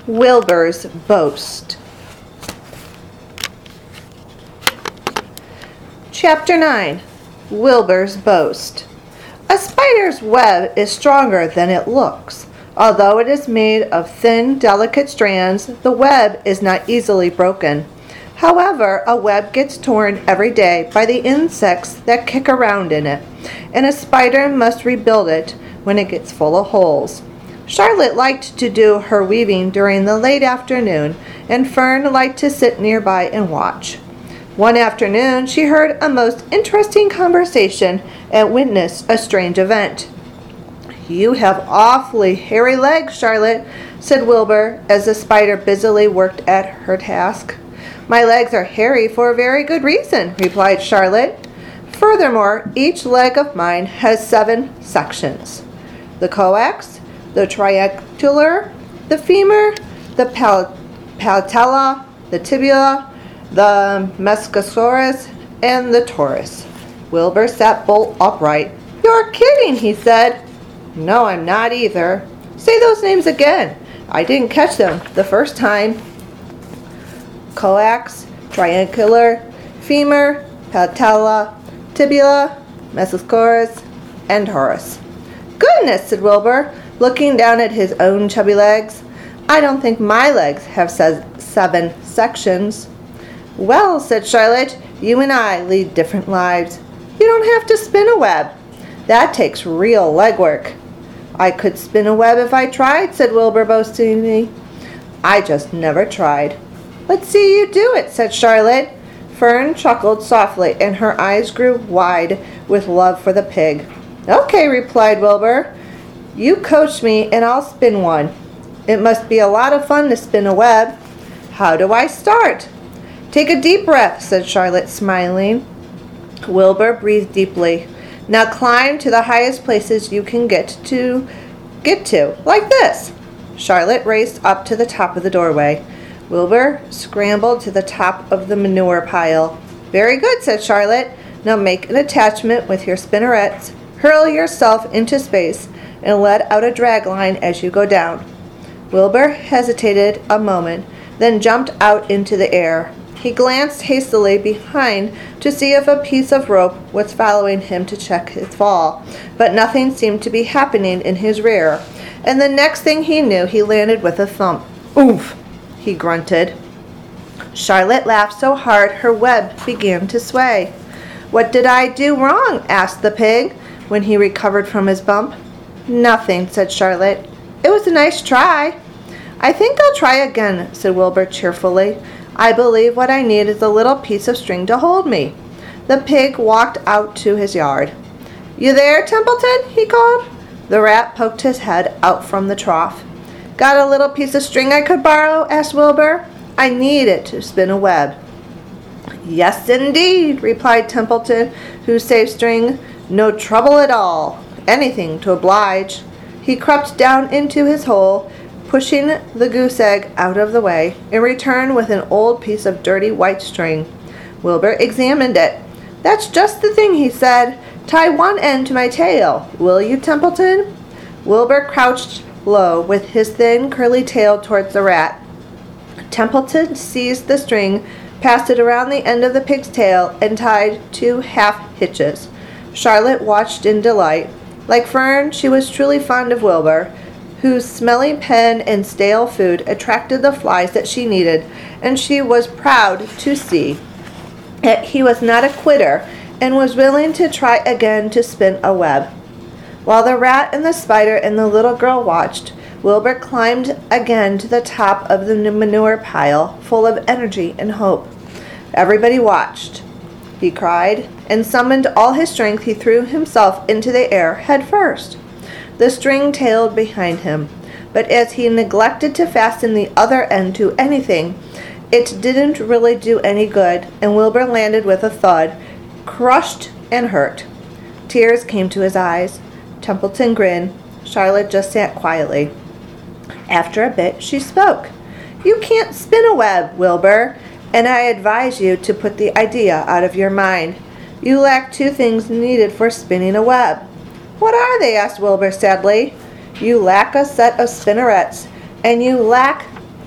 Wilbur's Boast. Chapter 9. Wilbur's Boast. A spider's web is stronger than it looks. Although it is made of thin, delicate strands, the web is not easily broken. However, a web gets torn every day by the insects that kick around in it, and a spider must rebuild it when it gets full of holes. Charlotte liked to do her weaving during the late afternoon, and Fern liked to sit nearby and watch. One afternoon, she heard a most interesting conversation and witnessed a strange event. "You have awfully hairy legs, Charlotte," said Wilbur, as the spider busily worked at her task. "My legs are hairy for a very good reason," replied Charlotte. "Furthermore, each leg of mine has 7 sections. The coax, the triangular, the femur, the patella, the tibia, the mescosaurus, and the torus." Wilbur sat bolt upright. "You're kidding," he said. "No, I'm not either. Say those names again. I didn't catch them the first time." Coax, triangular, femur, patella, tibia, mescosaurus, and torus. "Goodness," said Wilbur, looking down at his own chubby legs. "I don't think my legs have 7 sections." "Well," said Charlotte, "you and I lead different lives. You don't have to spin a web. That takes real legwork." "I could spin a web if I tried," said Wilbur boastingly. "I just never tried." "Let's see you do it," said Charlotte. Fern chuckled softly, and her eyes grew wide with love for the pig. "Okay," replied Wilbur. "You coach me, and I'll spin one. It must be a lot of fun to spin a web. How do I start?" "Take a deep breath," said Charlotte, smiling. Wilbur breathed deeply. "Now climb to the highest places you can get to, like this." Charlotte raced up to the top of the doorway. Wilbur scrambled to the top of the manure pile. "Very good," said Charlotte. "Now make an attachment with your spinnerets, hurl yourself into space, and let out a drag line as you go down." Wilbur hesitated a moment, then jumped out into the air. He glanced hastily behind to see if a piece of rope was following him to check his fall, but nothing seemed to be happening in his rear, and the next thing he knew he landed with a thump. "Oof!" he grunted. Charlotte laughed so hard her web began to sway. "What did I do wrong?" asked the pig when he recovered from his bump. "Nothing," said Charlotte. "It was a nice try." "I think I'll try again," said Wilbur cheerfully. "I believe what I need is a little piece of string to hold me." The pig walked out to his yard. "You there, Templeton?" he called. The rat poked his head out from the trough. "Got a little piece of string I could borrow?" asked Wilbur. "I need it to spin a web." "Yes, indeed," replied Templeton, who saved string. "No trouble at all. Anything to oblige." He crept down into his hole, pushing the goose egg out of the way, and returned with an old piece of dirty white string. Wilbur examined it. "That's just the thing," he said. "Tie one end to my tail, will you, Templeton?" Wilbur crouched low with his thin curly tail towards the rat. Templeton seized the string, passed it around the end of the pig's tail, and tied 2 half hitches. Charlotte watched in delight. Like Fern, she was truly fond of Wilbur, whose smelly pen and stale food attracted the flies that she needed, and she was proud to see that he was not a quitter and was willing to try again to spin a web. While the rat and the spider and the little girl watched, Wilbur climbed again to the top of the manure pile, full of energy and hope. Everybody watched. He cried, and summoned all his strength. He threw himself into the air head first. The string tailed behind him, but as he neglected to fasten the other end to anything, it didn't really do any good, and Wilbur landed with a thud, crushed and hurt. Tears came to his eyes. Templeton grinned. Charlotte just sat quietly. After a bit, she spoke. "You can't spin a web, Wilbur, and I advise you to put the idea out of your mind. You lack 2 things needed for spinning a web." "What are they?" asked Wilbur sadly. "You lack a set of spinnerets, and you lack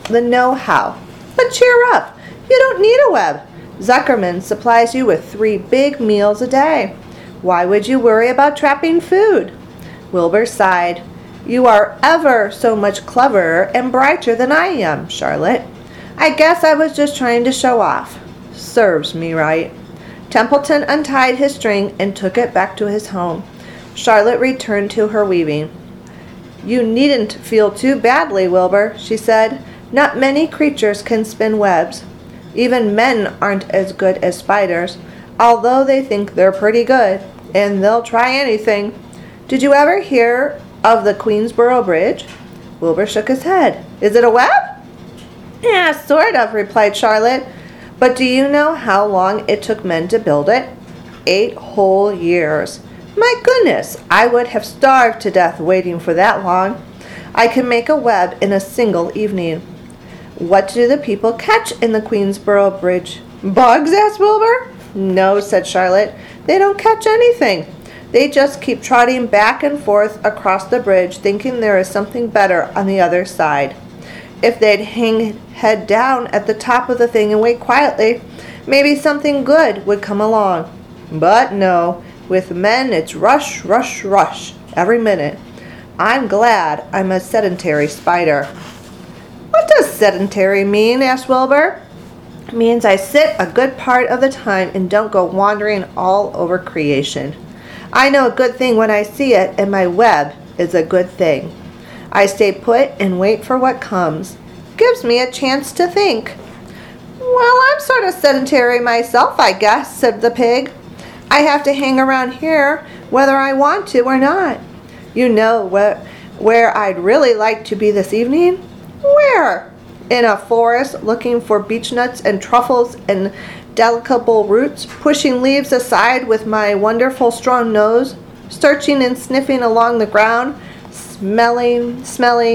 the know-how. But cheer up. You don't need a web. Zuckerman supplies you with 3 big meals a day. Why would you worry about trapping food? Wilbur sighed. You are ever so much cleverer and brighter than I am, Charlotte. I guess I was just trying to show off. Serves me right. Templeton untied his string and took it back to his home. Charlotte returned to her weaving. You needn't feel too badly, Wilbur, she said. Not many creatures can spin webs. Even men aren't as good as spiders, although they think they're pretty good, and they'll try anything. Did you ever hear of the Queensboro Bridge? Wilbur shook his head. Is it a web? Yeah, sort of, replied Charlotte. But do you know how long it took men to build it? 8 whole years. My goodness, I would have starved to death waiting for that long. I can make a web in a single evening. What do the people catch in the Queensboro Bridge? Bugs? Asked Wilbur. No, said Charlotte. They don't catch anything. They just keep trotting back and forth across the bridge, thinking there is something better on the other side. If they'd hang head down at the top of the thing and wait quietly, maybe something good would come along. But no, with men it's rush, rush, rush every minute. I'm glad I'm a sedentary spider. What does sedentary mean? Asked Wilbur. It means I sit a good part of the time and don't go wandering all over creation. I know a good thing when I see it, and my web is a good thing. I stay put and wait for what comes. Gives me a chance to think. Well, I'm sort of sedentary myself, I guess, said the pig. I have to hang around here whether I want to or not. You know where I'd really like to be this evening? Where? In a forest, looking for beechnuts and truffles and delicable roots, pushing leaves aside with my wonderful strong nose, searching and sniffing along the ground, smelling.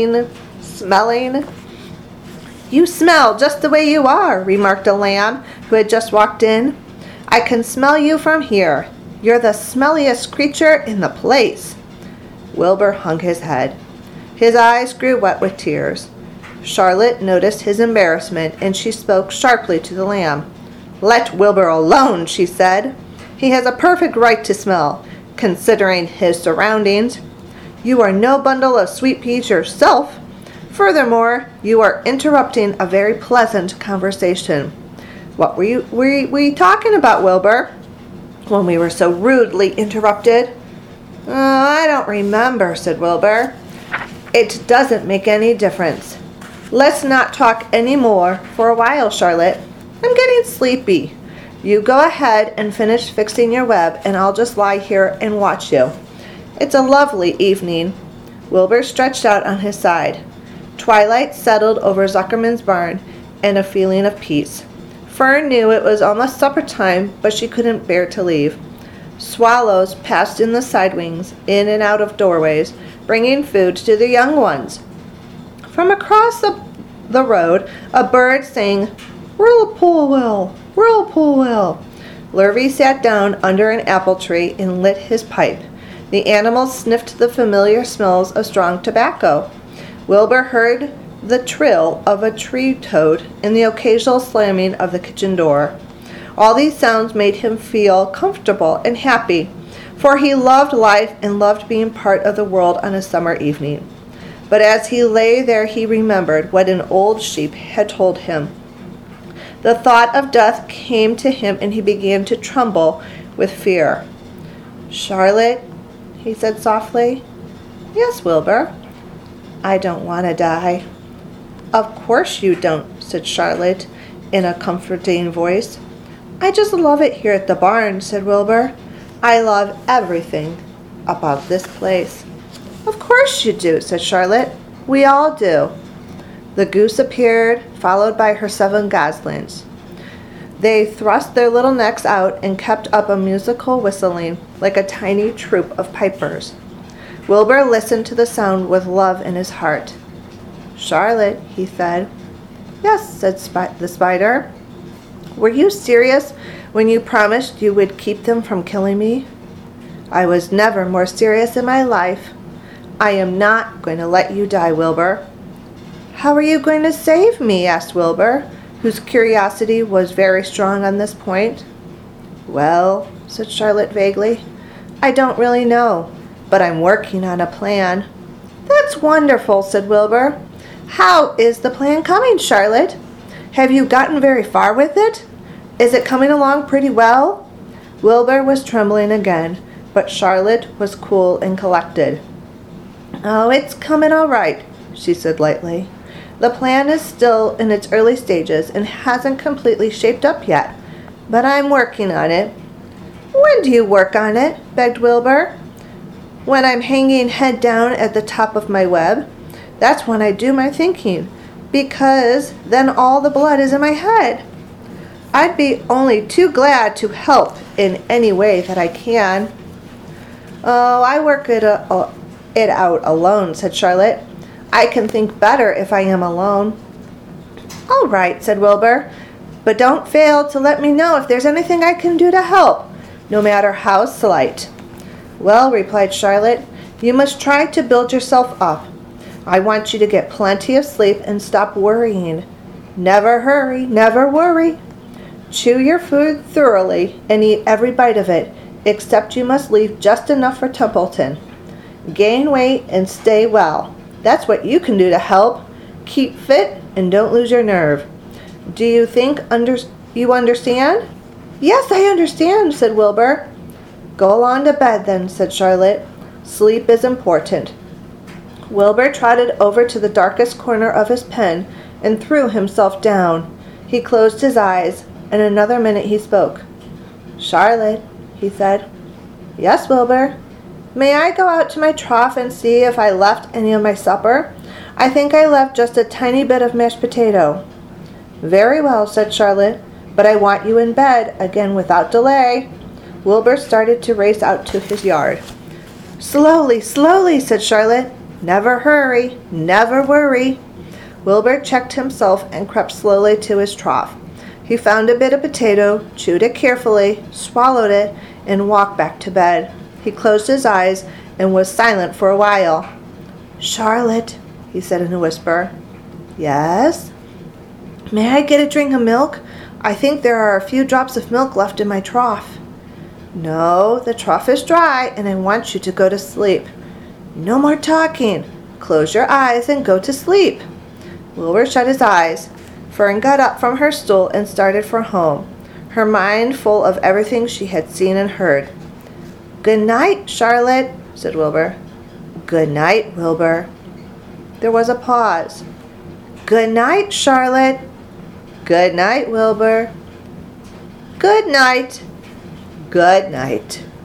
You smell just the way you are, remarked a lamb who had just walked in. I can smell you from here. You're the smelliest creature in the place. Wilbur hung his head. His eyes grew wet with tears. Charlotte noticed his embarrassment, and she spoke sharply to the lamb. Let Wilbur alone, she said. He has a perfect right to smell, considering his surroundings. You are no bundle of sweet peas yourself. Furthermore, you are interrupting a very pleasant conversation. What were we talking about, Wilbur, when we were so rudely interrupted? I don't remember, said Wilbur. It doesn't make any difference. Let's not talk any more for a while, Charlotte. I'm getting sleepy. You go ahead and finish fixing your web, and I'll just lie here and watch you. It's a lovely evening. Wilbur stretched out on his side. Twilight settled over Zuckerman's barn, and a feeling of peace. Fern knew it was almost supper time, but she couldn't bear to leave. Swallows passed in the side wings, in and out of doorways, bringing food to the young ones. From across the road, a bird sang, Whirlpool-will, Whirlpool-will. Lurvy sat down under an apple tree and lit his pipe. The animals sniffed the familiar smells of strong tobacco. Wilbur heard the trill of a tree toad and the occasional slamming of the kitchen door. All these sounds made him feel comfortable and happy, for he loved life and loved being part of the world on a summer evening. But as he lay there, he remembered what an old sheep had told him. The thought of death came to him, and he began to tremble with fear. Charlotte, he said softly. Yes, Wilbur. I don't want to die. Of course you don't, said Charlotte in a comforting voice. I just love it here at the barn, said Wilbur. I love everything about this place. Of course you do, said Charlotte. We all do. The goose appeared, followed by her 7 goslings. They thrust their little necks out and kept up a musical whistling like a tiny troop of pipers. Wilbur listened to the sound with love in his heart. Charlotte, he said. Yes, said the spider. Were you serious when you promised you would keep them from killing me? I was never more serious in my life. I am not going to let you die, Wilbur. How are you going to save me? Asked Wilbur, whose curiosity was very strong on this point. Well, said Charlotte vaguely, I don't really know, but I'm working on a plan. That's wonderful, said Wilbur. How is the plan coming, Charlotte? Have you gotten very far with it? Is it coming along pretty well? Wilbur was trembling again, but Charlotte was cool and collected. Oh, it's coming all right, she said lightly. The plan is still in its early stages and hasn't completely shaped up yet, but I'm working on it. When do you work on it? Begged Wilbur. When I'm hanging head down at the top of my web. That's when I do my thinking, because then all the blood is in my head. I'd be only too glad to help in any way that I can. Oh, I work it out alone, said Charlotte. I can think better if I am alone. All right, said Wilbur, but don't fail to let me know if there's anything I can do to help, no matter how slight. Well, replied Charlotte, you must try to build yourself up. I want you to get plenty of sleep and stop worrying. Never hurry, never worry. Chew your food thoroughly and eat every bite of it, except you must leave just enough for Templeton. Gain weight and stay well. That's what you can do to help. Keep fit and don't lose your nerve. Do you think you understand? Yes, I understand, said Wilbur. Go along to bed then, said Charlotte. Sleep is important. Wilbur trotted over to the darkest corner of his pen and threw himself down. He closed his eyes. In another minute he spoke. Charlotte, he said. Yes, Wilbur. May I go out to my trough and see if I left any of my supper? I think I left just a tiny bit of mashed potato. Very well, said Charlotte, but I want you in bed again without delay. Wilbur started to race out to his yard. Slowly, slowly, said Charlotte. Never hurry, never worry. Wilbur checked himself and crept slowly to his trough. He found a bit of potato, chewed it carefully, swallowed it, and walked back to bed. He closed his eyes and was silent for a while. Charlotte, he said in a whisper. Yes? May I get a drink of milk? I think there are a few drops of milk left in my trough. No, the trough is dry, and I want you to go to sleep. No more talking. Close your eyes and go to sleep. Wilbur shut his eyes. Fern got up from her stool and started for home, her mind full of everything she had seen and heard. Good night, Charlotte, said Wilbur. Good night, Wilbur. There was a pause. Good night, Charlotte. Good night, Wilbur. Good night. Good night.